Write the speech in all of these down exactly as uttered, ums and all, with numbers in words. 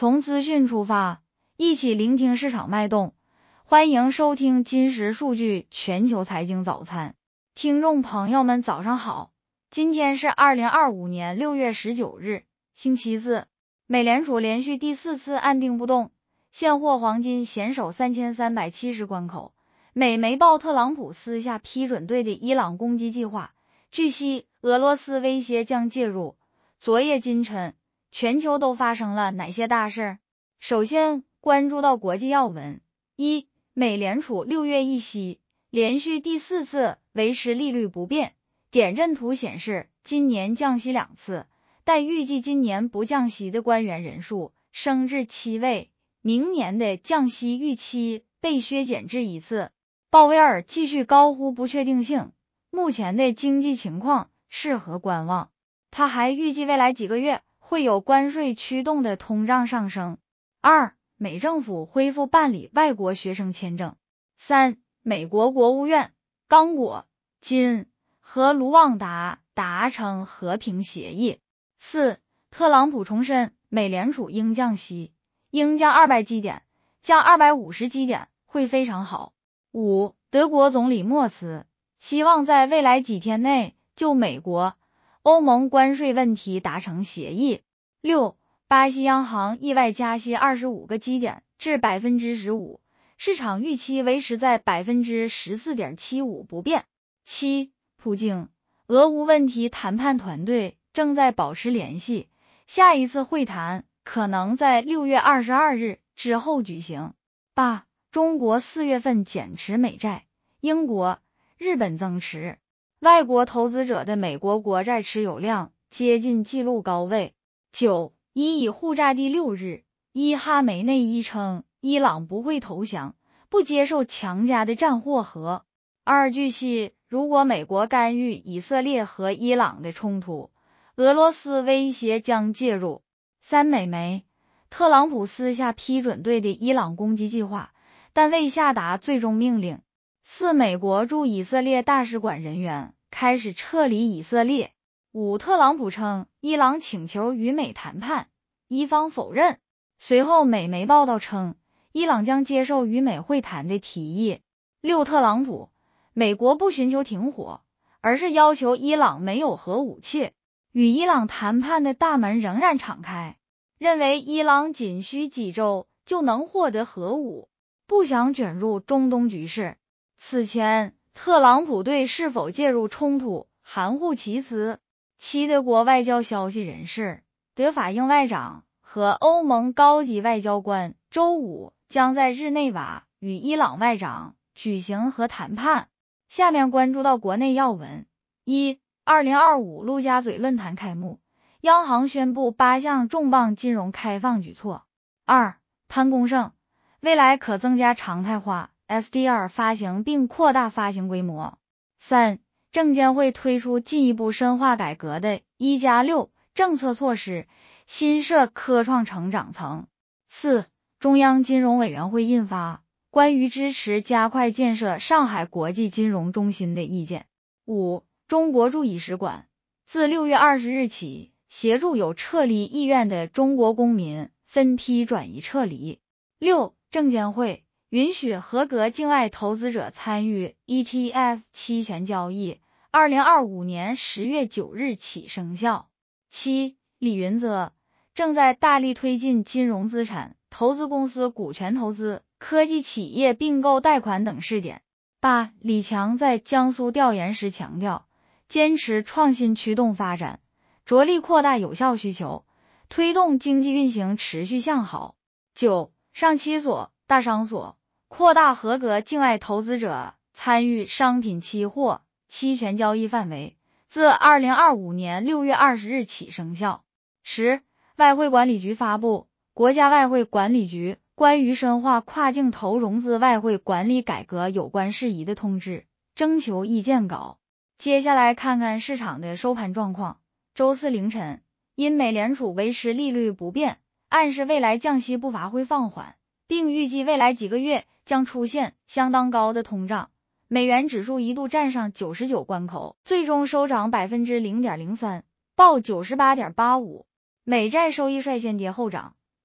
从资讯出发，一起聆听市场脉动。欢迎收听今时数据全球财经早餐。听众朋友们早上好，今天是二零二五年六月十九日，星期四。美联储连续第四次按兵不动，现货黄金险守三千三百七十关口。美媒报特朗普私下批准对的伊朗攻击计划，据悉俄罗斯威胁将介入。昨夜今晨，全球都发生了哪些大事？首先关注到国际要闻。一、美联储六月议息，连续第四次维持利率不变。点阵图显示，今年降息两次，但预计今年不降息的官员人数升至七位，明年的降息预期被削减至一次。鲍威尔继续高呼不确定性，目前的经济情况适合观望。他还预计未来几个月会有关税驱动的通胀上升。二、美政府恢复办理外国学生签证。三、美国国务院、刚果、金和卢旺达达成和平协议。四、特朗普重申美联储应降息，应降二百基点，降二百五十基点会非常好。五、德国总理默茨希望在未来几天内就美国、欧盟关税问题达成协议。六、巴西央行意外加息二十五个基点至 百分之十五， 市场预期维持在 百分之十四点七五 不变。七、普京，俄乌问题谈判团队正在保持联系，下一次会谈可能在六月二十二日之后举行。八、中国四月份减持美债，英国、日本增持，外国投资者的美国国债持有量接近纪录高位。九、伊以护炸第六日，伊哈梅内伊称伊朗不会投降，不接受强加的战货和。二、据悉，如果美国干预以色列和伊朗的冲突，俄罗斯威胁将介入。三、美媒，特朗普私下批准对的伊朗攻击计划，但未下达最终命令。四、美国驻以色列大使馆人员开始撤离以色列。五、特朗普称伊朗请求与美谈判，伊方否认。随后美媒报道称，伊朗将接受与美会谈的提议。六、特朗普，美国不寻求停火，而是要求伊朗没有核武器，与伊朗谈判的大门仍然敞开，认为伊朗仅需几周就能获得核武，不想卷入中东局势。此前，特朗普对是否介入冲突含糊其辞。七、德国外交消息人士，德法英外长和欧盟高级外交官周五将在日内瓦与伊朗外长举行和谈判。下面关注到国内要闻。一、二零二五陆家嘴论坛开幕，央行宣布八项重磅金融开放举措。二、潘功胜，未来可增加常态化 S D R 发行并扩大发行规模。三、证监会推出进一步深化改革的一加六政策措施，新设科创成长层。四、中央金融委员会印发关于支持加快建设上海国际金融中心的意见。五、中国驻以使馆自六月二十日起，协助有撤离意愿的中国公民分批转移撤离。六、证监会允许合格境外投资者参与 E T F 期权交易，二零二五年十月九日起生效。七、李云泽正在大力推进金融资产投资公司股权投资、科技企业并购贷款等试点。八、李强在江苏调研时强调，坚持创新驱动发展，着力扩大有效需求，推动经济运行持续向好。九、上期所、大商所扩大合格境外投资者参与商品期货、期权交易范围，自二零二五年六月二十日起生效。十、外汇管理局发布国家外汇管理局关于深化跨境投融资外汇管理改革有关事宜的通知，征求意见稿。接下来看看市场的收盘状况。周四凌晨，因美联储维持利率不变，暗示未来降息步伐会放缓，并预计未来几个月将出现相当高的通胀，美元指数一度站上九十九关口，最终收涨 百分之零点零三， 报 九十八点八五。美债收益率先跌后涨，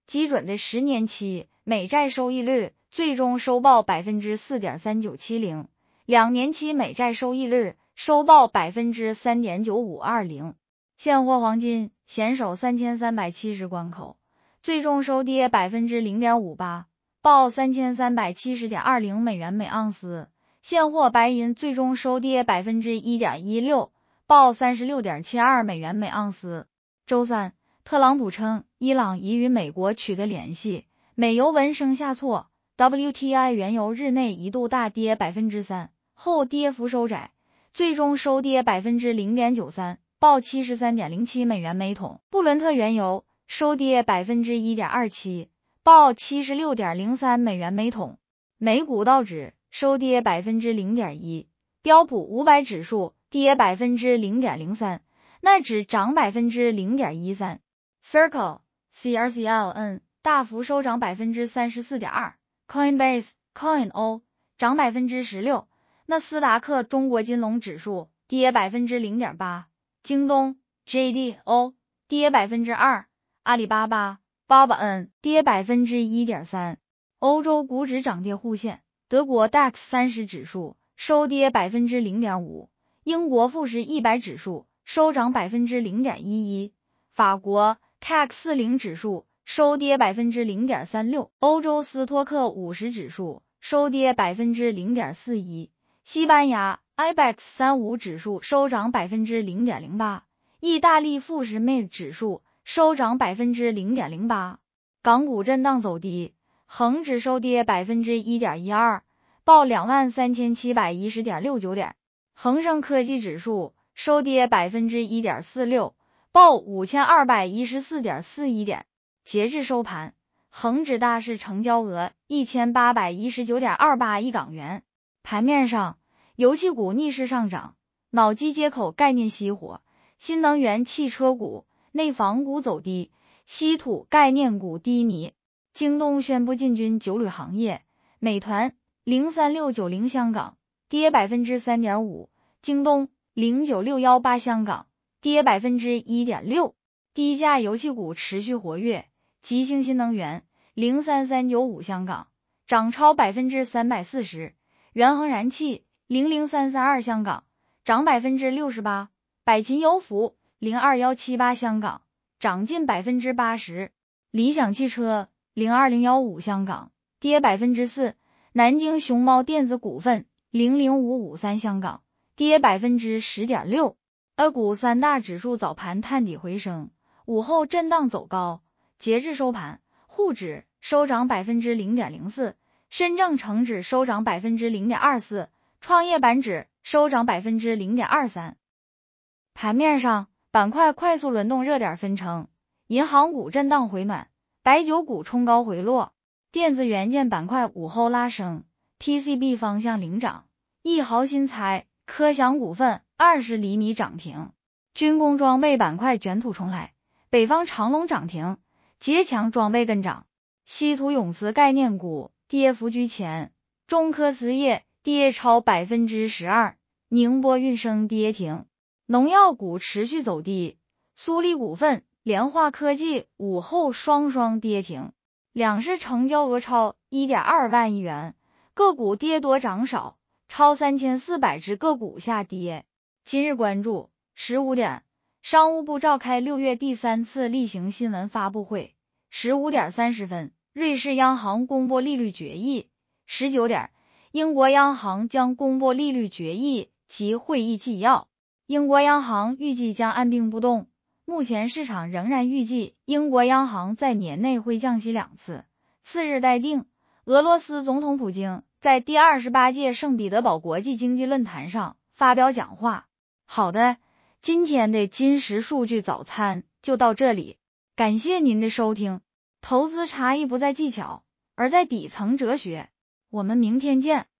基准的十年期美债收益率最终收报 百分之四点三九七零， 两年期美债收益率收报 百分之三点九五二零。现货黄金险守三千三百七十关口，最终收跌 百分之零点五八， 报 三千三百七十点二零美元每盎司。现货白银最终收跌 百分之一点一六， 报 三十六点七二美元每盎司。周三，特朗普称伊朗已与美国取得联系，美油闻声下挫， W T I 原油日内一度大跌 百分之三， 后跌幅收窄，最终收跌 百分之零点九三， 报 七十三点零七美元每桶。布伦特原油收跌 百分之一点二七， 报 七十六点零三美元每桶。美股道指收跌 百分之零点一， 标普五百指数跌 百分之零点零三， 纳指涨 百分之零点一三。 Circle C R C L N 大幅收涨 百分之三十四点二， Coinbase Coin O 涨 百分之十六， 纳斯达克中国金融指数跌 百分之零点八， 京东 J D O 跌 百分之二， 阿里巴巴 B A B N 跌 百分之一点三。 欧洲股指涨跌互现，德国 D A X 三十指数收跌 百分之零点五， 英国富时一百指数收涨 百分之零点一一， 法国 C A C 四十 指数收跌 百分之零点三六， 欧洲斯托克五十指数收跌 百分之零点四一， 西班牙 I B E X 三十五 指数收涨 百分之零点零八， 意大利富时 M I 指数收涨 百分之零点零八。 港股震荡走低，恒指收跌 百分之一点一二， 报 两万三千七百一十点六九点，恒生科技指数收跌 百分之一点四六， 报 五千二百一十四点四一点。截至收盘，恒指大市成交额 一千八百一十九点二八亿港元。盘面上，油气股逆势上涨，脑机接口概念熄火，新能源汽车股、内房股走低，稀土概念股低迷。京东宣布进军酒旅行业，美团零三六九零香港跌 百分之三点五， 京东零九六一八香港跌 百分之一点六。 低价油气股持续活跃，吉星新能源零三三九五香港涨超 百分之三百四十， 元恒燃气零零三三二香港涨 百分之六十八， 百勤油服零二一七八香港涨近 百分之八十， 理想汽车零二零一五香港跌 百分之四， 南京熊猫电子股份零零五五三香港跌 百分之十点六。 A 股三大指数早盘探底回升，午后震荡走高，截至收盘，沪指收涨 百分之零点零四， 深证成指收涨 百分之零点二四， 创业板指收涨 百分之零点二三。 盘面上，板块快速轮动，热点分成，银行股震荡回暖，白酒股冲高回落，电子元件板块午后拉升， P C B 方向领涨，益豪新材、科翔股份二十厘米涨停。军工装备板块卷土重来，北方长龙涨停，捷强装备跟涨，稀土永磁概念股跌幅居前，中科磁业跌超 百分之十二， 宁波运升跌停。农药股持续走低，苏力股份、联化科技午后双双跌停，两市成交额超 一点二万亿元，个股跌多涨少，超三千四百只个股下跌。今日关注十五点，商务部召开六月第三次例行新闻发布会。十五点三十分，瑞士央行公布利率决议。十九点，英国央行将公布利率决议及会议纪要。英国央行预计将按兵不动，目前市场仍然预计英国央行在年内会降息两次。次日待定，俄罗斯总统普京在第二十八届圣彼得堡国际经济论坛上发表讲话。好的，今天的金石数据早餐就到这里，感谢您的收听。投资差异不在技巧，而在底层哲学。我们明天见。